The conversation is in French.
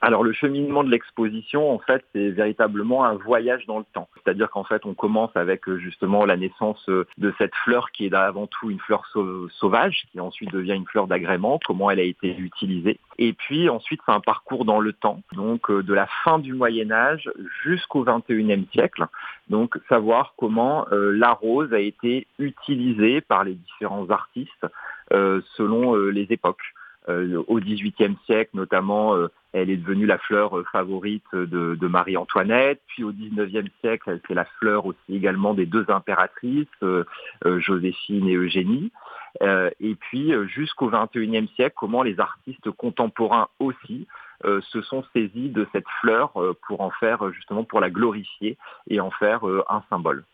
Alors le cheminement de l'exposition, en fait, c'est véritablement un voyage dans le temps. C'est-à-dire qu'en fait, on commence avec justement la naissance de cette fleur qui est avant tout une fleur sauvage, qui ensuite devient une fleur d'agrément, comment elle a été utilisée. Et puis ensuite, c'est un parcours dans le temps, donc de la fin du Moyen-Âge jusqu'au XXIe siècle. Donc savoir comment la rose a été utilisée par les différents artistes selon les époques. Au XVIIIe siècle, notamment, elle est devenue la fleur favorite de Marie-Antoinette. Puis au XIXe siècle, c'est la fleur aussi également des deux impératrices, Joséphine et Eugénie. Et puis jusqu'au XXIe siècle, comment les artistes contemporains aussi se sont saisis de cette fleur pour en faire justement pour la glorifier et en faire un symbole.